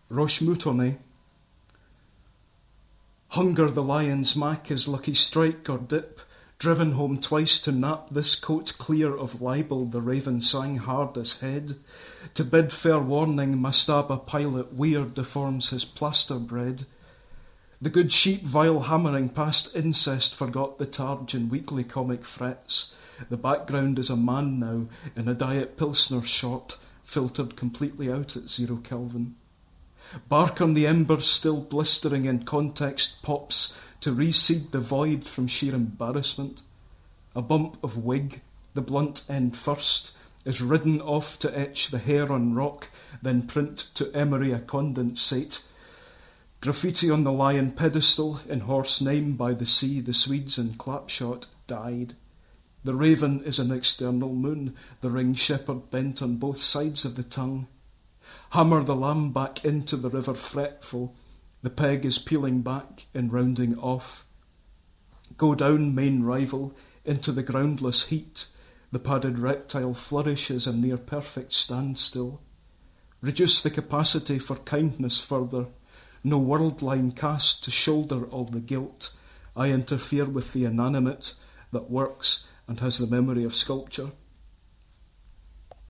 Rochemoutonnais. Hunger the lion's mack is lucky strike or dip, driven home twice to nap this coat clear of libel, the raven sang hard as head. To bid fair warning, Mastaba pilot weird deforms his plaster bread. The good sheep vile hammering past incest forgot the targe in weekly comic frets. The background is a man now in a Diet Pilsner short, filtered completely out at 0 Kelvin. Bark on the embers still blistering in context pops to reseed the void from sheer embarrassment. A bump of wig, the blunt end first, is ridden off to etch the hair on rock, then print to emery a condensate. Graffiti on the lion pedestal, in horse name by the sea, the Swedes in Clapshot died. The raven is an external moon, the ringed shepherd bent on both sides of the tongue. Hammer the lamb back into the river fretful, the peg is peeling back in rounding off. Go down, main rival, into the groundless heat, the padded reptile flourishes a near-perfect standstill. Reduce the capacity for kindness further, no world line cast to shoulder all the guilt. I interfere with the inanimate that works and has the memory of sculpture.